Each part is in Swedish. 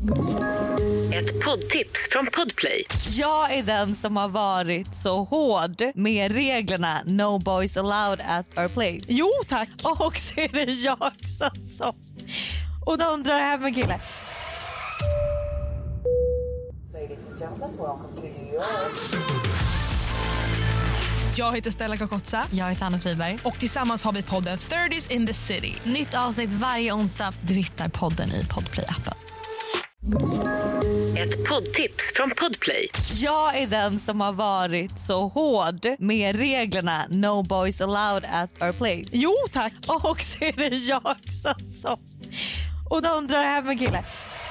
Ett poddtips från Podplay. Jag är den som har varit så hård med reglerna No Boys Allowed at our place. Jo, tack. Och så är det jag som och de drar hem en kille. Jag heter Stella Kakotsa. Jag heter Anna Friberg. Och tillsammans har vi podden 30s in the city. Nytt avsnitt varje onsdag. Du hittar podden i Podplay-appen. Ett poddtips från Podplay. Jag är den som har varit så hård med reglerna No Boys Allowed at our place. Jo, tack. Och så är det jag som och de drar hem en kille.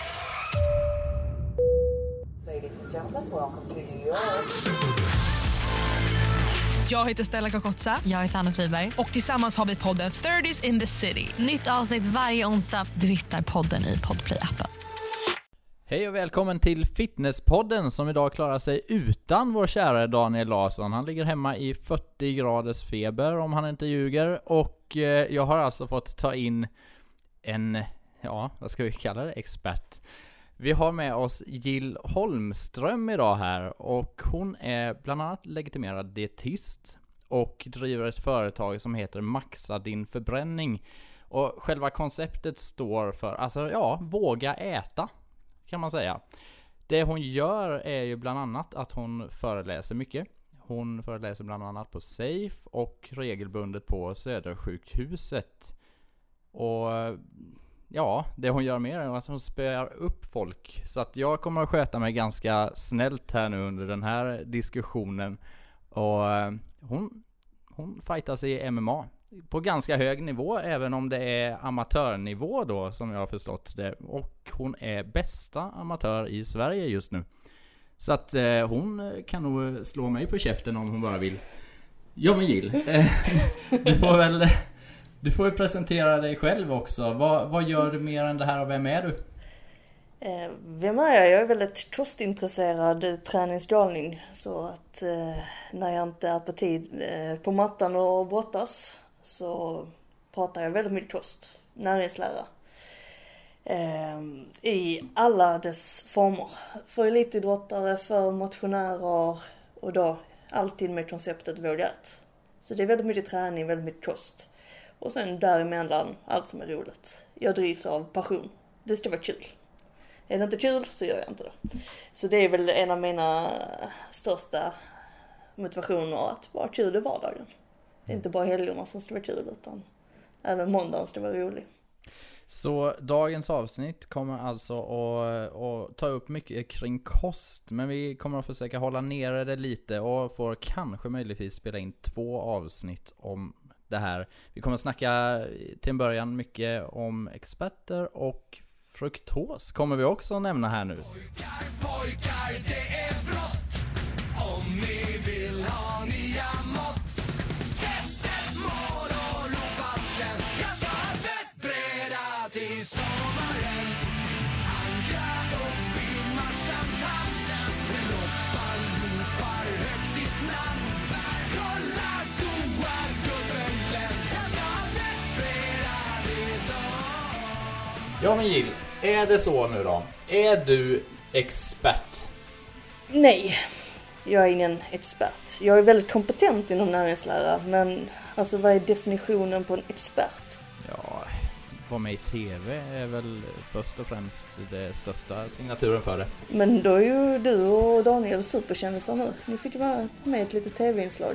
Jag heter Stella Kakotsa. Jag heter Anna Friberg. Och tillsammans har vi podden 30s in the city. Nytt avsnitt varje onsdag. Du hittar podden i Podplay-appen. Hej och välkommen till Fitnesspodden som idag klarar sig utan vår kära Daniel Larsson. Han ligger hemma i 40 graders feber om han inte ljuger. Och jag har alltså fått ta in en, vad ska vi kalla det, expert. Vi har med oss Jill Holmström idag här och hon är bland annat legitimerad dietist och driver ett företag som heter Maxa din förbränning. Och själva konceptet står för, våga äta kan man säga. Det hon gör är ju bland annat att hon föreläser mycket. Hon föreläser bland annat på SAFE och regelbundet på Södersjukhuset. Och det hon gör mer är att hon spär upp folk. Så att jag kommer att sköta mig ganska snällt här nu under den här diskussionen. Och hon fightas i MMA på ganska hög nivå, även om det är amatörnivå då som jag har förstått det. Och hon är bästa amatör i Sverige just nu. Så att hon kan nog slå mig på käften om hon bara vill. Ja men Jill, du får ju presentera dig själv också. Vad gör du mer än det här och vem är du? Vem är jag? Jag är väldigt kostintresserad träningsgalning. Så att när jag inte är på tid på mattan och brottas så pratar jag väldigt mycket kost. Näringslära. I alla dess former. För elitidrottare, för motionärer och då alltid med konceptet våga ät. Så det är väldigt mycket träning, väldigt mycket kost. Och sen däremellan allt som är roligt. Jag drivs av passion. Det ska vara kul. Är det inte kul så gör jag inte det. Så det är väl en av mina största motivationer att vara kul i vardagen. Det är inte bara helgerna som ska vara kul utan även måndagen ska vara rolig. Så dagens avsnitt kommer alltså att ta upp mycket kring kost. Men vi kommer att försöka hålla nere det lite och får kanske möjligtvis spela in 2 avsnitt om det här. Vi kommer att snacka till en början mycket om experter och fruktos kommer vi också att nämna här nu. Pojkar, det är brott om ni vill ha nya mått. Sätt ett mål och ropa sen. Jag ska ha fettbreda till sommaren. Ankra upp i Marstrands hamn. Roppan ropar högt ditt namn. Kolla goa gubben Glenn. Jag ska ha fettbreda till sommaren. Ja men Jill, är det så nu då? Är du expert? Nej, jag är ingen expert. Jag är väldigt kompetent inom näringslära. Men alltså vad är definitionen på en expert? Ja, vara med i tv är väl först och främst det största signaturen för det. Men då är ju du och Daniel superkändisar nu. Ni fick vara med ett litet tv-inslag.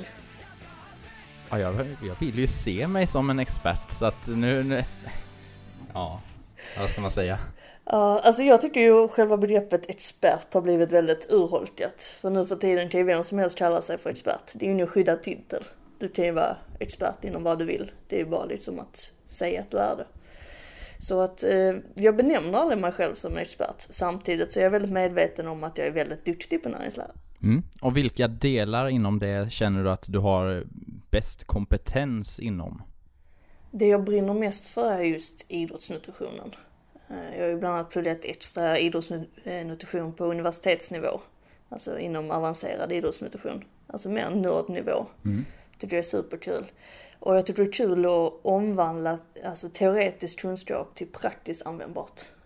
Ja, jag vill ju se mig som en expert så att nu ja, vad ska man säga? Ja, alltså jag tycker ju själva begreppet expert har blivit väldigt urholkat. För nu för tiden kan ju vem som helst kalla sig för expert. Det är ju ingen skyddad titel. Du kan ju vara expert inom vad du vill. Det är ju bara liksom att säga att du är det. Så att jag benämner aldrig mig själv som en expert. Samtidigt så är jag väldigt medveten om att jag är väldigt duktig på näringslära. Och vilka delar inom det känner du att du har bäst kompetens inom? Det jag brinner mest för är just idrottsnutritionen. Jag har ju bland annat pluggat extra idrottsnutrition på universitetsnivå. Alltså inom avancerad idrottsnutrition. Alltså mer nördnivå. Tycker jag är superkul. Och jag tycker det är kul att omvandla alltså, teoretisk kunskap till praktiskt användbart.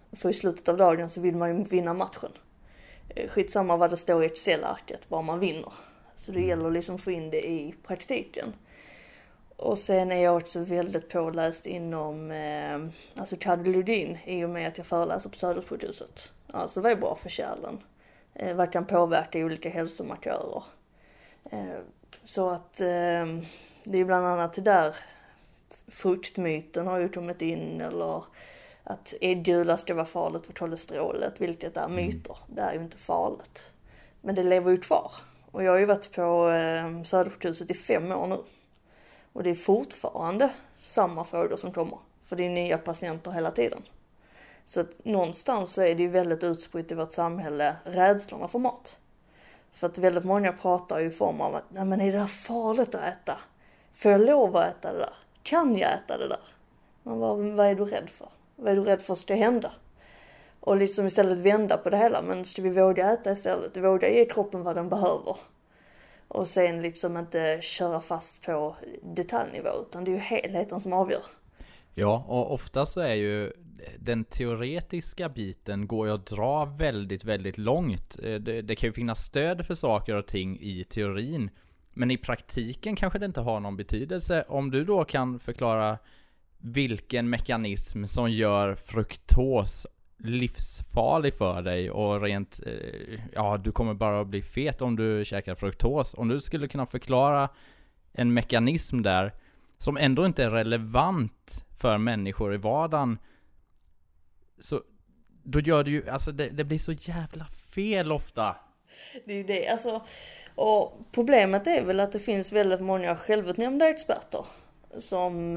För i slutet av dagen så vill man ju vinna matchen. Skitsamma vad det står i Excel-arket, bara man vinner. Så det gäller liksom att få in det i praktiken. Och sen är jag också väldigt påläst inom kardiologin i och med att jag föreläser på Södersjukhuset. Alltså vad är bra för kärlen? Vad kan påverka olika hälsomarkörer? Så att det är bland annat det där fruktmyten har ju kommit in, eller att äggula ska vara farligt för kolesterolet, vilket är myter. Det är ju inte farligt. Men det lever ju kvar. Och jag har ju varit på Södersjukhuset i 5 år nu. Och det är fortfarande samma frågor som kommer. För det är nya patienter hela tiden. Så att någonstans så är det ju väldigt utspritt i vårt samhälle rädslorna för mat. För att väldigt många pratar ju i form av att nej, men är det här farligt att äta? Får jag lov att äta det där? Kan jag äta det där? Men vad är du rädd för? Vad är du rädd för ska hända? Och liksom istället vända på det hela. Men ska vi våga äta istället? Våga ge kroppen vad den behöver. Och sen liksom inte köra fast på detaljnivå. Utan det är ju helheten som avgör. Ja, och oftast så är ju den teoretiska biten går ju att dra väldigt, väldigt långt. Det kan ju finnas stöd för saker och ting i teorin. Men i praktiken kanske det inte har någon betydelse. Om du då kan förklara vilken mekanism som gör fruktos livsfarlig för dig och rent, du kommer bara att bli fet om du käkar fruktos. Om du skulle kunna förklara en mekanism där som ändå inte är relevant för människor i vardagen, så då gör det ju, alltså det blir så jävla fel ofta. Det är ju det, alltså, och problemet är väl att det finns väldigt många självutnämnda experter som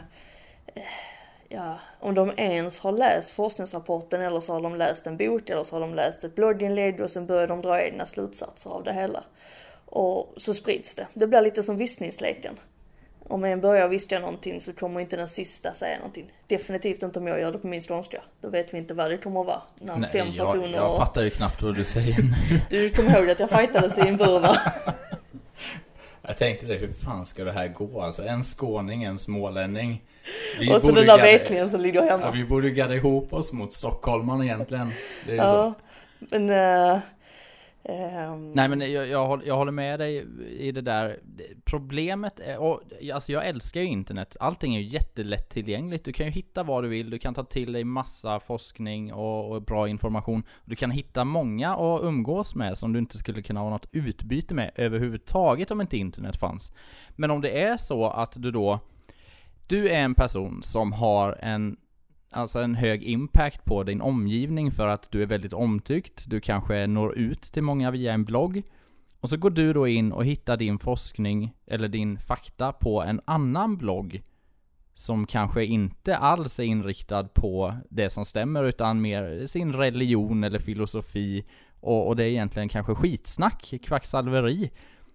om de ens har läst forskningsrapporten, eller så har de läst en bok, eller så har de läst ett blogginlägg och sen börjar de dra egna slutsatser av det hela. Och så sprids det. Det blir lite som viskningsleken. Om en börjar viska någonting så kommer inte den sista säga någonting. Definitivt inte om jag gör det på min skånska. Då vet vi inte vad det kommer att vara. När Nej, 5 personer... Jag fattar ju knappt vad du säger nu. Du kommer ihåg att jag fightades i en bur, va? Jag tänkte det, hur fan ska det här gå? Alltså en skåning, en smålänning. Och så den där veklingen som ligger hemma. Ja, vi borde gadda ihop oss mot Stockholman egentligen. Det är ja, så. Men... Nej, men jag håller med dig i det där. Problemet är, alltså jag älskar ju internet. Allting är ju jättelätt tillgängligt. Du kan ju hitta vad du vill. Du kan ta till dig massa forskning och bra information. Du kan hitta många att umgås med som du inte skulle kunna ha något utbyte med överhuvudtaget om inte internet fanns. Men om det är så att du är en person som har en hög impact på din omgivning för att du är väldigt omtyckt. Du kanske når ut till många via en blogg. Och så går du då in och hittar din forskning eller din fakta på en annan blogg som kanske inte alls är inriktad på det som stämmer utan mer sin religion eller filosofi. Och det är egentligen kanske skitsnack, kvacksalveri.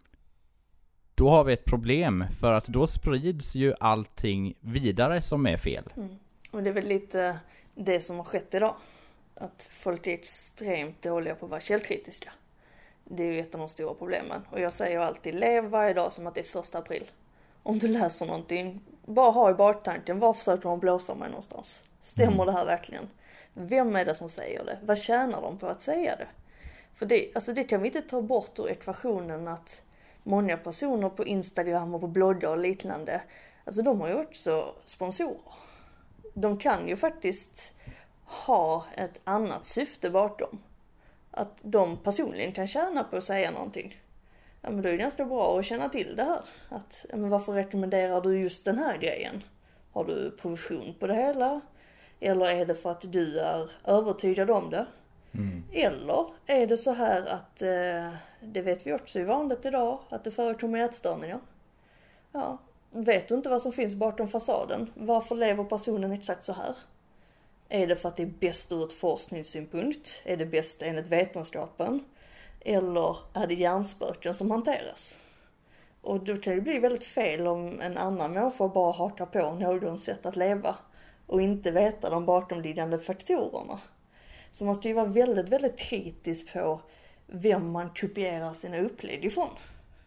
Då har vi ett problem, för att då sprids ju allting vidare som är fel. Mm. Och det är väl lite det som har skett idag. Att folk är extremt dåliga på att vara källkritiska. Det är ju ett av de stora problemen. Och jag säger alltid, lev varje dag som att det är 1 april. Om du läser någonting, bara ha i baktanken, var försöker de blåsa mig någonstans? Stämmer det här verkligen? Vem är det som säger det? Vad tjänar de på att säga det? För det kan vi inte ta bort ur ekvationen att många personer på Instagram och på bloggar och liknande, alltså de har ju också sponsorer. De kan ju faktiskt ha ett annat syfte bakom. Att de personligen kan tjäna på att säga någonting. Ja, men då är det ganska bra att känna till det här. Att, men varför rekommenderar du just den här grejen? Har du provision på det hela? Eller är det för att du är övertygad om det? Mm. Eller är det så här att det vet vi också är vanligt idag, att det förekommer ätstörningar. Ja. Vet du inte vad som finns bakom fasaden? Varför lever personen exakt så här? Är det för att det är bäst ur ett forskningssynpunkt? Är det bäst enligt vetenskapen? Eller är det hjärnspöken som hanteras? Och då kan det bli väldigt fel om en annan människa bara hakar på någon sätt att leva och inte veta de bakomliggande faktorerna. Så man ska ju vara väldigt, väldigt kritisk på vem man kopierar sina upplägg ifrån.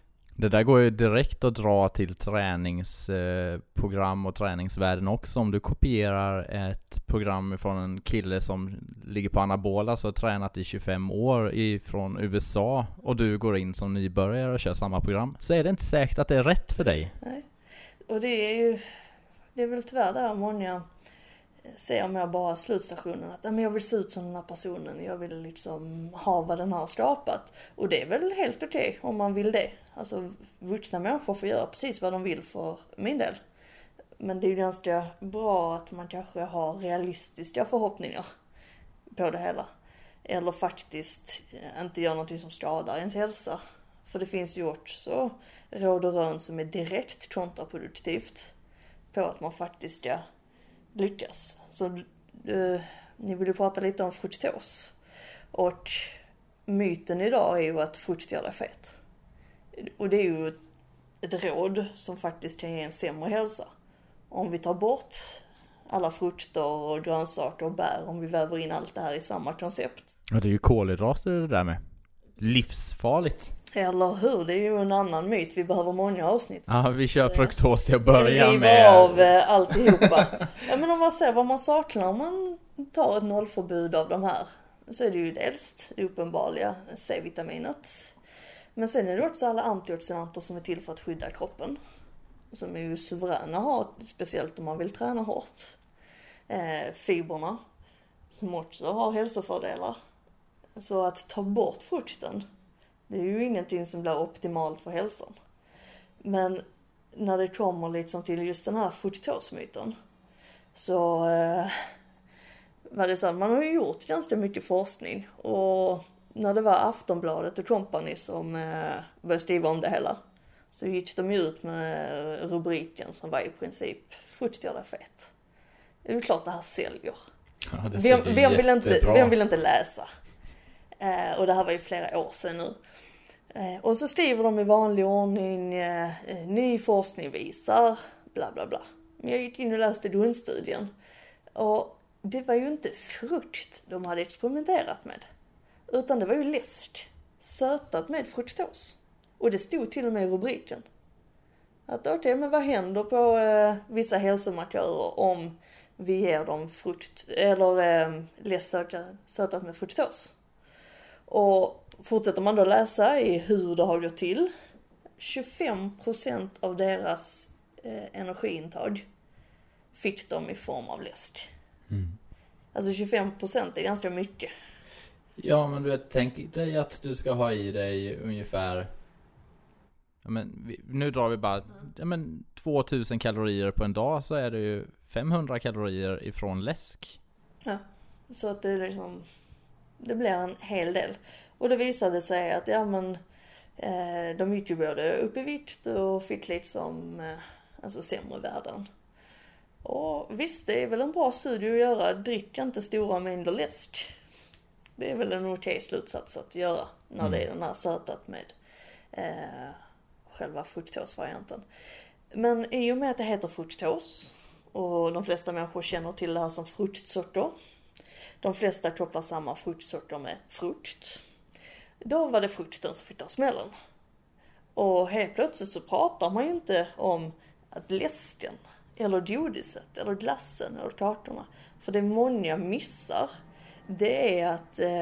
Det där går ju direkt att dra till träningsprogram och träningsvärden också. Om du kopierar ett program från en kille som ligger på anabola så har tränat i 25 år från USA och du går in som nybörjare och kör samma program, så är det inte säkert att det är rätt för dig. Nej. Och det är väl tyvärr där många ser med bara slutstationen att men jag vill se ut som den här personen, jag vill liksom ha vad den har skapat. Och det är väl helt okej om man vill det. Alltså vuxna människor får göra precis vad de vill för min del. Men det är ju ganska bra att man kanske har realistiska förhoppningar på det hela. Eller faktiskt inte gör någonting som skadar ens hälsa. För det finns ju också råd och rön som är direkt kontraproduktivt på att man faktiskt ska lyckas. Så ni vill ju prata lite om fruktos. Och myten idag är ju att frukt gör dig fet. Och det är ju ett råd som faktiskt kan ge en sämre hälsa. Om vi tar bort alla frukter och grönsaker och bär, om vi väver in allt det här i samma koncept. Ja, det är ju kolhydrater det där med. Livsfarligt. Eller hur? Det är ju en annan myt. Vi behöver många avsnitt. Ja, vi kör fruktos till att börja riva med. Av alltihopa. Ja, men om man ser vad man saknar om man tar ett nollförbud av de här, så är det ju dels det uppenbarliga C-vitaminet. Men sen är det också alla antioxidanter som är till för att skydda kroppen. Som är ju suveräna att ha, speciellt om man vill träna hårt. Fibrerna som också har hälsofördelar. Så att ta bort frukten, det är ju ingenting som blir optimalt för hälsan. Men när det kommer liksom till just den här fruktosmyten, så var det så att man har ju gjort ganska mycket forskning. Och när det var Aftonbladet och Company som började skriva om det hela, så gick de ut med rubriken som var i princip frukt gör dig fet. Det är ju klart det här säljer. Ja, det vem vill inte läsa? Och det här var ju flera år sedan nu. Och så skriver de i vanlig ordning, ny forskning visar, bla bla bla. Men jag gick in och läste grundstudien. Och det var ju inte frukt de hade experimenterat med. Utan det var ju läsk, sötat med fruktos. Och det stod till och med i rubriken. Att okej, men vad händer på vissa hälsomarkörer om vi ger dem frukt, eller läsk sötat med fruktos? Och fortsätter man då läsa i hur det har gått till, 25% av deras energiintag fick de i form av läsk. Alltså 25% är ganska mycket. Ja, men du vet, tänk dig att du ska ha i dig ungefär, ja, men nu drar vi bara 2000 kalorier på en dag, så är det ju 500 kalorier ifrån läsk. Ja, så att det är liksom, det blir en hel del. Och det visade sig att de gick ju både upp i vikt och fick liksom sämre värden. Och visst, det är väl en bra studie att göra. Drick inte stora mängder läsk. Det är väl en okej slutsats att göra när det är den här sötat med själva fruktosvarianten. Men i och med att det heter fruktos och de flesta människor känner till det här som fruktsocker. De flesta kopplar samma fruktsocker med frukt. Då var det frukten som fick ta smällen. Och helt plötsligt så pratar man ju inte om att läsken, eller godiset, eller glassen, eller kakorna. För det många missar, det är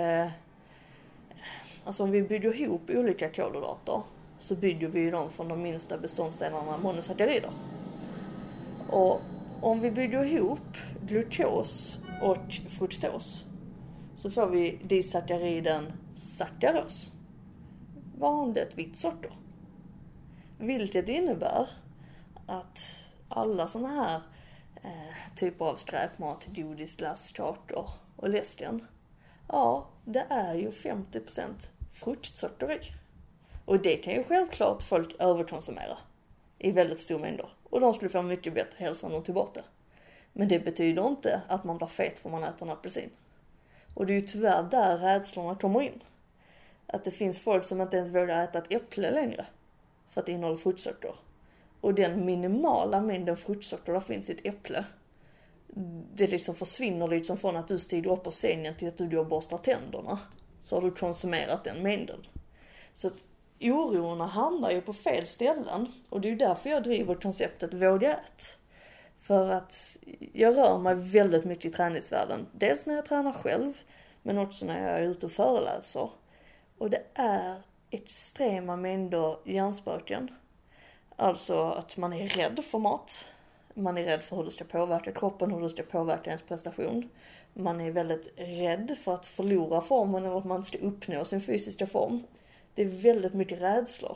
att om vi bygger ihop olika kolhydrater, så bygger vi ju dem från de minsta beståndsdelarna monosackarider. Och om vi bygger ihop glukos och fruktos, så får vi disackhariden sackaros. Vanligt vitt socker. Vilket innebär att alla såna här typer av skräpmat, godis, glass, kakor och läsken, ja, det är ju 50% fruktsocker i. Och det kan ju självklart folk överkonsumera i väldigt stor mängder. Och de skulle få mycket bättre hälsa än de tog bort det. Men det betyder inte att man blir fet för man äter en apelsin. Och det är ju tyvärr där rädslorna kommer in. Att det finns folk som inte ens vågar äta ett äpple längre för att det innehåller fruktsocker. Och den minimala mängden fruktsocker där finns i ett äpple, det liksom försvinner liksom från att du stiger upp på sängen till att du går och borstar tänderna. Så har du konsumerat den mängden. Så Oron hamnar ju på fel ställen. Och det är ju därför jag driver konceptet Våga ät. För att jag rör mig väldigt mycket i träningsvärlden. Dels när jag tränar själv, men också när jag är ute och föreläser. Och det är extrema mängder hjärnspöken. Alltså att man är rädd för mat. Man är rädd för hur det ska påverka kroppen, hur det ska påverka ens prestation. Man är väldigt rädd för att förlora formen eller att man ska uppnå sin fysiska form. Det är väldigt mycket rädslor.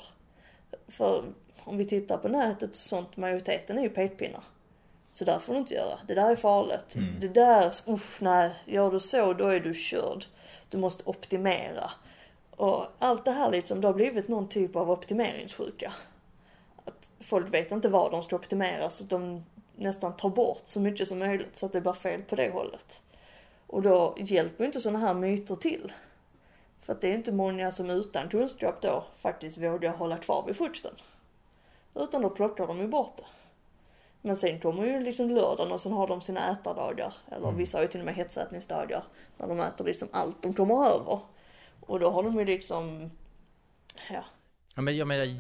För om vi tittar på nätet, sånt, majoriteten är ju petpinnar. Så där får du inte göra. Det där är farligt. Det där, nej, gör du så, då är du körd. Du måste optimera. Och allt det här liksom, det har blivit någon typ av optimeringssjuka. Att folk vet inte vad de ska optimera, så de nästan tar bort så mycket som möjligt så att det blir fel på det hållet. Och då hjälper inte sådana här myter till. För att det är inte många som utan kunskap då faktiskt vågar hålla kvar vid frukten. Utan då plockar de ju bort det. Men sen kommer ju liksom lördagen och sen har de sina ätardagar. Eller vissa har ju till och med hetsätningsdagar. När de äter liksom allt de kommer över. Och då har de ju liksom, ja. Ja, men jag menar,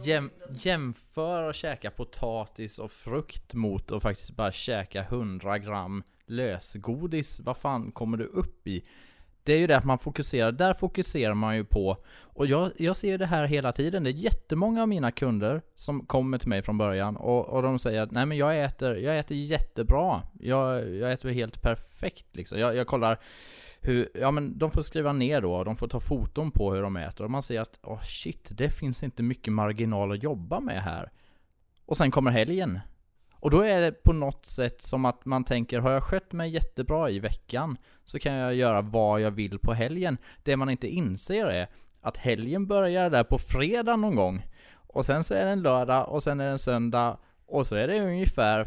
jämför att käka potatis och frukt mot att faktiskt bara käka 100 gram lösgodis. Vad fan kommer du upp i? Det är ju det att man fokuserar. Där fokuserar man ju på. Och jag ser det här hela tiden. Det är jättemånga av mina kunder som kommer till mig från början. Och de säger att nej, men jag äter jättebra. Jag äter helt perfekt liksom. Jag kollar hur, ja men de får skriva ner då. De får ta foton på hur de äter. Och man ser att shit, det finns inte mycket marginal att jobba med här. Och sen kommer helgen. Och då är det på något sätt som att man tänker, har jag skött mig jättebra i veckan så kan jag göra vad jag vill på helgen. Det man inte inser är att helgen börjar där på fredag någon gång. Och sen så är det en lördag och sen är det en söndag. Och så är det ungefär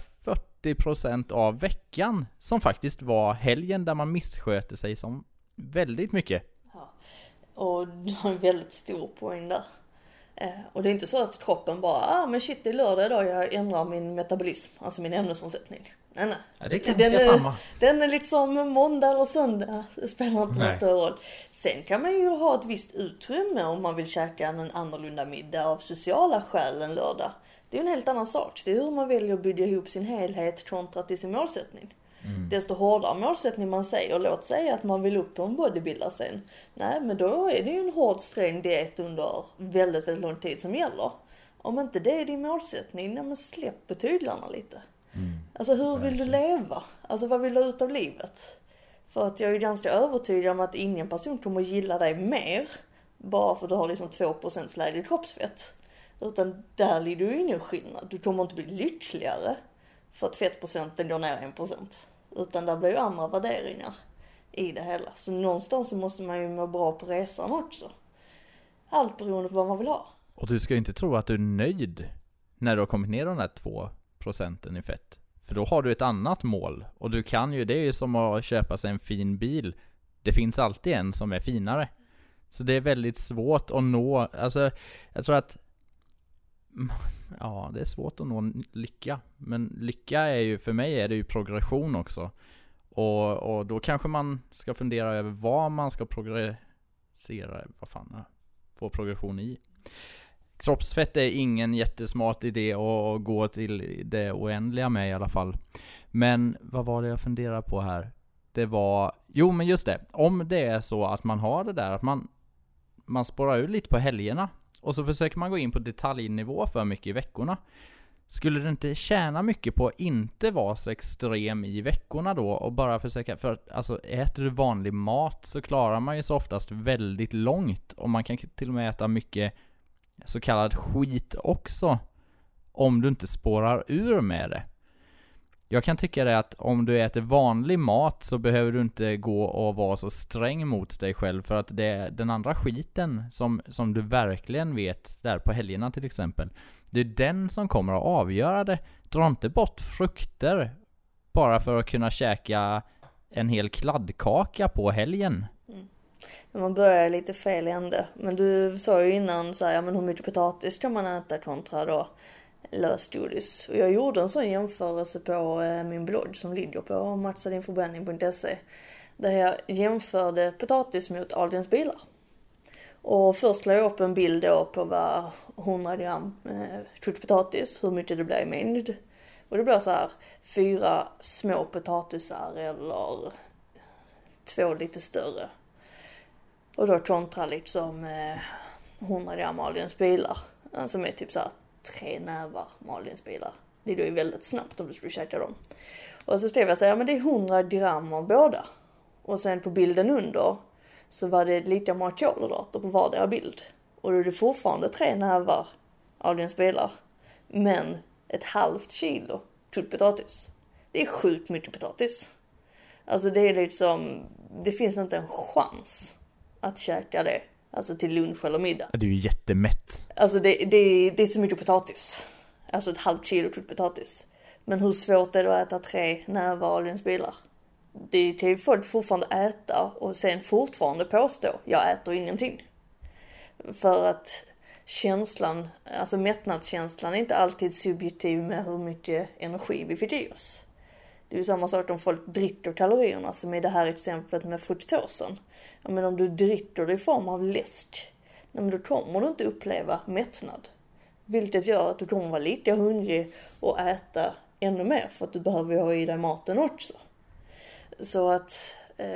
40% av veckan som faktiskt var helgen där man missköter sig som väldigt mycket. Ja. Och det har en väldigt stor poäng där. Och det är inte så att kroppen bara, men shit, det är lördag idag, jag ändrar min metabolism, alltså min ämnesomsättning. Nej. Ja, det är ganska samma. Den är liksom måndag eller söndag, det spelar inte någon större roll. Sen kan man ju ha ett visst utrymme om man vill käka en annorlunda middag av sociala skäl en lördag. Det är en helt annan sak. Det är hur man väljer att bygga ihop sin helhet kontra till sin målsättning. Desto hårdare målsättning man säger, låt säga att man vill upp på en bodybuilder sen. Nej, men då är det ju en hård sträng diet under väldigt, väldigt lång tid som gäller. Om inte det är din målsättning, nej, men släpp på tyglarna lite. Alltså hur vill du leva? Alltså vad vill du ut av livet? För att jag är ganska övertygad om att ingen person kommer att gilla dig mer bara för att du har liksom 2% lägre kroppsfett. Utan där ligger ju ingen skillnad. Du kommer inte bli lyckligare för att fettprocenten går ner 1%. Utan där blir ju andra värderingar i det hela. Så någonstans så måste man ju må bra på resan också. Allt beroende på vad man vill ha. Och du ska ju inte tro att du är nöjd när du har kommit ner de där 2% i fett. För då har du ett annat mål. Och du kan ju, det är ju som att köpa sig en fin bil. Det finns alltid en som är finare. Så det är väldigt svårt att nå. Alltså, jag tror att det är svårt att nå lycka. Men lycka är ju, för mig är det ju progression också. Och då kanske man ska fundera över vad man ska få progression i. Kroppsfett är ingen jättesmart idé att gå till det oändliga med i alla fall. Men vad var det jag funderade på här? Det var, men just det. Om det är så att man har det där, att man spårar ut lite på helgerna. Och så försöker man gå in på detaljnivå för mycket i veckorna. Skulle du inte tjäna mycket på att inte vara så extrem i veckorna då och bara försöka, för alltså äter du vanlig mat så klarar man ju så oftast väldigt långt och man kan till och med äta mycket så kallad skit också om du inte spårar ur med det. Jag kan tycka det att om du äter vanlig mat så behöver du inte gå och vara så sträng mot dig själv, för att det är den andra skiten som du verkligen vet där på helgerna till exempel. Det är den som kommer att avgöra det. Dra inte bort frukter bara för att kunna käka en hel kladdkaka på helgen. Man börjar lite fel ände. Men du sa ju innan så här, men hur mycket potatis kan man äta kontra då lösgodis. Och jag gjorde en sån jämförelse på min blogg som ligger på maxadinförbränning.se. Där jag jämförde potatis mot Ahlgrens bilar. Och först la jag upp en bild då på vad 100 gram potatis, hur mycket det blir i mängd. Och det blir så här 4 små potatisar eller 2 lite större. Och då kontra liksom 100 gram Marlins-bilar som är typ så här 3 nävar Marlins-bilar. Det är ju väldigt snabbt om du skulle käka dem. Och så skrev jag så här, men det är 100 gram av båda. Och sen på bilden under så var det lika många kolhydrater på vardera bild. Och då är det fortfarande 3 nävar Marlins-bilar. Men ett halvt kilo potatis. Det är sjukt mycket potatis. Alltså det är liksom, det finns inte en chans att käka det. Alltså till lunch eller middag. Det är ju jättemätt. Alltså det är så mycket potatis. Alltså ett halvt kilo potatis. Men hur svårt är det att äta 3 nävar Marlins-bilar? Det kan ju folk fortfarande äta och sen fortfarande påstå, jag äter ingenting. För att känslan, alltså mättnadskänslan är inte alltid subjektiv med hur mycket energi vi fick i oss. Det är ju samma sak om folk dricker kalorierna, som i det här exemplet med fruktosen. Ja, men om du dricker det i form av läsk, men då kommer du inte uppleva mättnad. Vilket gör att du kommer vara lika hungrig och äta ännu mer, för att du behöver ha i dig maten också. Så att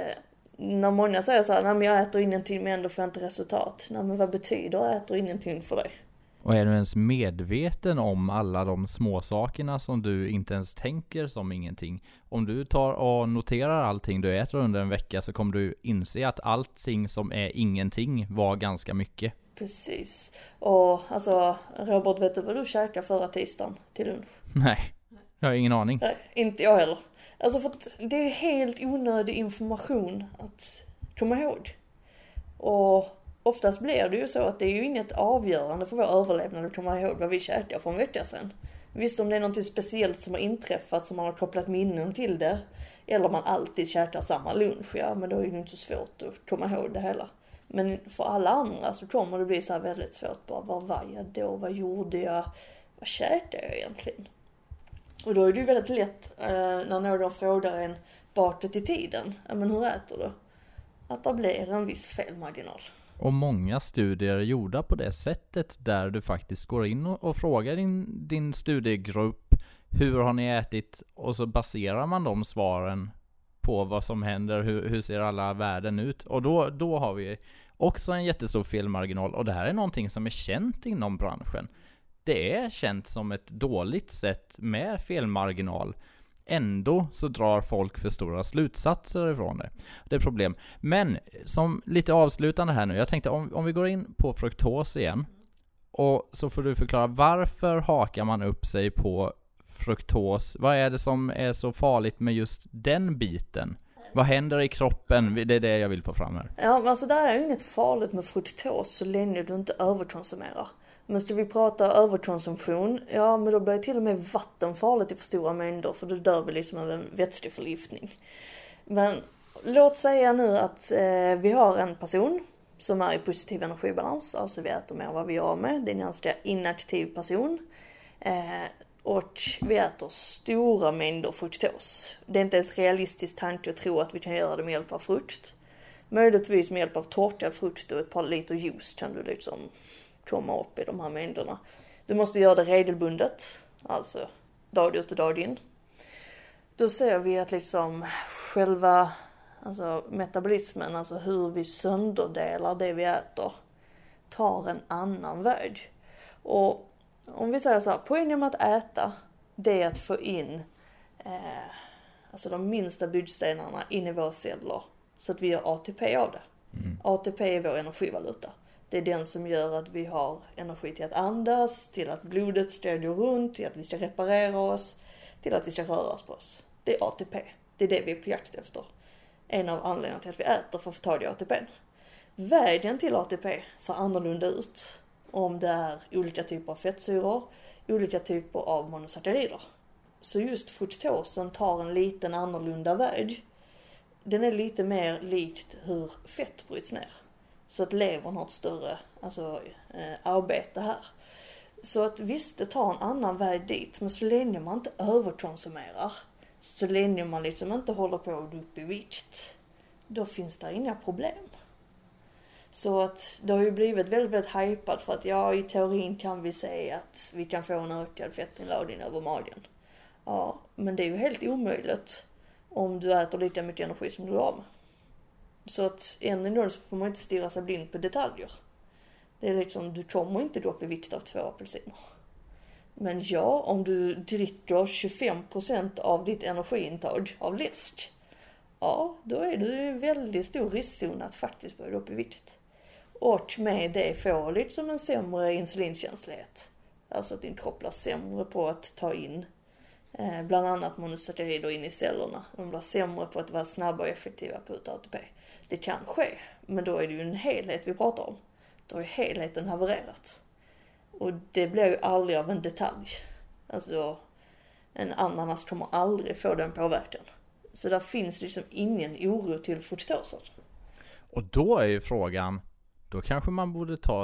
när många säger så här, nej men jag äter ingenting men ändå får jag inte resultat. Nej men vad betyder äter ingenting för dig? Och är du ens medveten om alla de små sakerna som du inte ens tänker som ingenting? Om du tar och noterar allting du äter under en vecka, så kommer du inse att allting som är ingenting var ganska mycket. Precis. Och alltså, Robert, vet du vad du käkade förra tisdagen till lunch? Nej, jag har ingen aning. Nej, inte jag heller. Alltså för att det är helt onödig information att komma ihåg. Och oftast blir det ju så att det är ju inget avgörande för vår överlevnad att komma ihåg vad vi käkade för en vecka sedan. Visst, om det är något speciellt som har inträffat som man har kopplat minnen till det, eller man alltid käkar samma lunch, ja men då är det inte så svårt att komma ihåg det hela. Men för alla andra så kommer det bli så här väldigt svårt. Bara, vad var jag då? Vad gjorde jag? Vad käkade jag egentligen? Och då är det ju väldigt lätt när någon frågar en bakåt i tiden. Ja, men hur äter du? Att det blir en viss felmarginal. Och många studier är gjorda på det sättet, där du faktiskt går in och frågar din studiegrupp hur har ni ätit, och så baserar man de svaren på vad som händer, hur ser alla värden ut. Och då har vi också en jättestor felmarginal, och det här är någonting som är känt inom branschen. Det är känt som ett dåligt sätt med felmarginal. Ändå så drar folk för stora slutsatser ifrån det. Det är problem. Men som lite avslutande här nu, jag tänkte om vi går in på fruktos igen, och så får du förklara varför hakar man upp sig på fruktos? Vad är det som är så farligt med just den biten? Vad händer i kroppen? Det är det jag vill få fram här. Ja, alltså det är ju inget farligt med fruktos så länge du inte överkonsumerar. Men ska vi prata överkonsumtion, ja men då blir det till och med vatten farligt i för stora mängder, för då dör vi liksom av en vätskeförgiftning. Men låt säga nu att vi har en person som är i positiv energibalans, alltså vi äter mer än vad vi gör med. Det är en ganska inaktiv person. Och vi äter stora mängder fruktos. Det är inte ens realistiskt tanke att tro att vi kan göra det med hjälp av frukt. Möjligtvis med hjälp av torkad frukt och ett par liter juice kan du liksom komma upp i de här mängderna. Du måste göra det regelbundet, alltså dag ut och dag in. Då ser vi att liksom själva metabolismen, alltså hur vi sönderdelar det vi äter, tar en annan väg. Och om vi säger så här, poängen med att äta, det är att få in de minsta byggstenarna in i våra celler, så att vi gör ATP av det. ATP är vår energivaluta. Det är den som gör att vi har energi till att andas, till att blodet ska gå runt, till att vi ska reparera oss, till att vi ska röra oss på oss. Det är ATP. Det är det vi är på jakt efter. En av anledningarna till att vi äter för att få tag i ATP. Vägen till ATP ser annorlunda ut om det är olika typer av fettsyror, olika typer av monosackarider. Så just fruktosen tar en liten annorlunda väg. Den är lite mer likt hur fett bryts ner. Så att levern har ett större arbete här. Så att visst, det tar en annan väg dit. Men så länge man inte överkonsumerar, så länge man liksom inte håller på att gå upp i vikt, då finns det inga problem. Så att det har ju blivit väldigt, väldigt hypat för att ja, i teorin kan vi säga att vi kan få en ökad fettinlagring över magen. Ja, men det är ju helt omöjligt om du äter lika mycket energi som du har med. Så att än en gång så får man inte stirra sig blind på detaljer. Det är liksom, du kommer inte gå upp i vikt av 2 apelsiner. Men ja, om du dricker 25% av ditt energiintag av läsk, ja, då är du i väldigt stor riskzon att faktiskt börja upp i vikt. Och med det får liksom en sämre insulinkänslighet. Alltså att din kropp blir sämre på att ta in bland annat monosackarider in i cellerna. De blir sämre på att vara snabba och effektiva på att ATP. Det kan ske, men då är det ju en helhet vi pratar om. Då är helheten havererat. Och det blir ju aldrig av en detalj. Alltså, en ananas kommer aldrig få den påverkan. Så där finns liksom ingen oro till fruktosen. Och då är ju frågan, då kanske man borde ta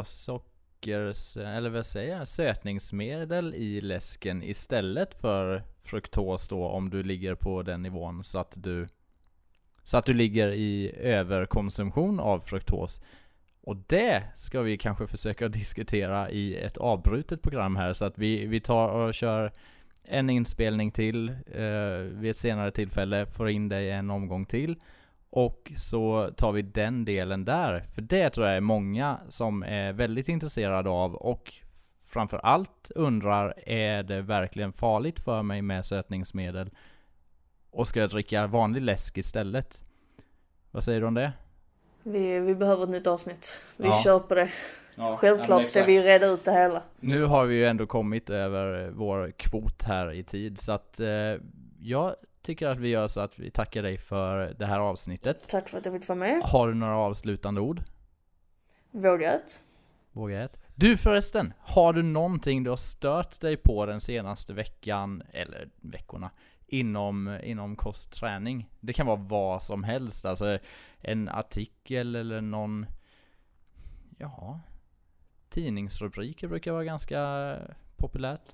sötningsmedel i läsken istället för fruktos då, om du ligger på den nivån så att du ligger i överkonsumtion av fruktos. Och det ska vi kanske försöka diskutera i ett avbrutet program här, så att vi tar och kör en inspelning till vid ett senare tillfälle, får in dig en omgång till och så tar vi den delen där. För det tror jag är många som är väldigt intresserade av och framför allt undrar, är det verkligen farligt för mig med sötningsmedel och ska jag dricka vanlig läsk istället? Vad säger du om det? Vi behöver ett nytt avsnitt. Vi Ja. kör på det. Ja, Självklart ska vi reda ut det hela. Nu har vi ju ändå kommit över vår kvot här i tid, så att jag tycker att vi gör så att vi tackar dig för det här avsnittet. Tack för att jag fick vara med. Har du några avslutande ord? Vågat. Vågat. Du förresten, har du någonting du har stört dig på den senaste veckan eller veckorna inom kostträning? Det kan vara vad som helst, alltså en artikel eller någon, ja, tidningsrubriker brukar vara ganska populärt.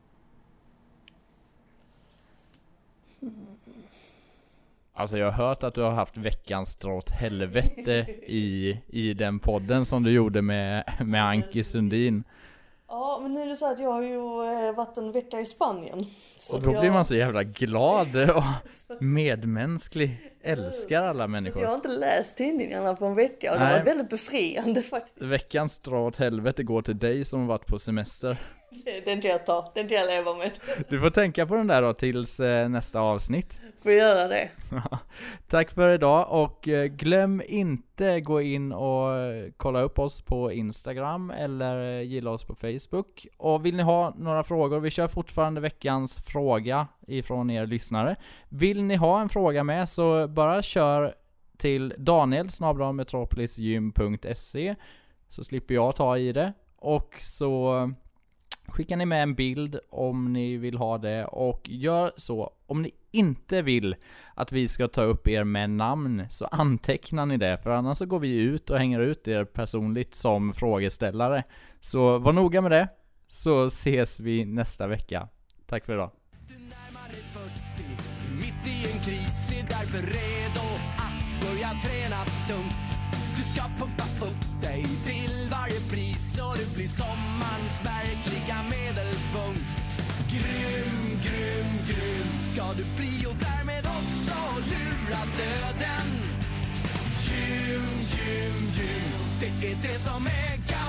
Alltså jag har hört att du har haft veckans dra åt helvete i den podden som du gjorde med Anki Sundin. Ja, men nu är det så att jag har ju varit en vecka i Spanien. Så Och då blir man så jävla glad och medmänsklig. Älskar alla människor. Jag har inte läst tidningarna på en vecka och det Nej. var väldigt befriande faktiskt. Veckans dra åt helvete går till dig som har varit på semester. Den kan jag ta, den kan jag leva med. Du får tänka på den där då tills nästa avsnitt. Får göra det. Tack för idag och glöm inte gå in och kolla upp oss på Instagram eller gilla oss på Facebook. Och vill ni ha några frågor, vi kör fortfarande veckans fråga ifrån er lyssnare. Vill ni ha en fråga med så bara kör till daniel@metropolisgym.se så slipper jag ta i det. Och så skickar ni med en bild om ni vill ha det, och gör så om ni inte vill att vi ska ta upp er med namn så antecknar ni det, för annars så går vi ut och hänger ut er personligt som frågeställare. Så var noga med det, så ses vi nästa vecka. Tack för idag. Du närmar dig 40, mitt i en kris, är därför redo att börja träna tungt. Du ska pumpa upp dig till varje pris och du blir sommarens verkliga medelpunkt. Grym, grym, grym ska du bli och därmed också lura döden. Gym, gym, gym, det är det som är galet.